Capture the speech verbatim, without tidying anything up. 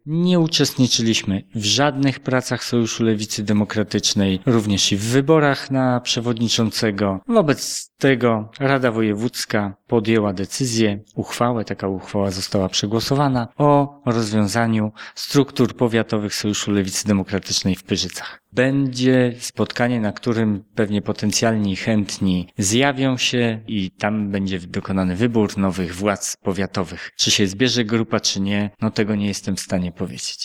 Nie uczestniczyliśmy w żadnych pracach Sojuszu Lewicy Demokratycznej, również i w wyborach na przewodniczącego. Wobec tego Rada Wojewódzka podjęła decyzję, uchwałę, taka uchwała została przegłosowana, o rozwiązaniu struktur powiatowych Sojuszu Lewicy Demokratycznej w Pyrzycach. Będzie spotkanie, na którym pewnie potencjalni i chętni zjawią się i tam będzie dokonany wybór nowych władz powiatowych. Czy się zbierze grupa, czy nie, no tego nie jestem w stanie powiedzieć.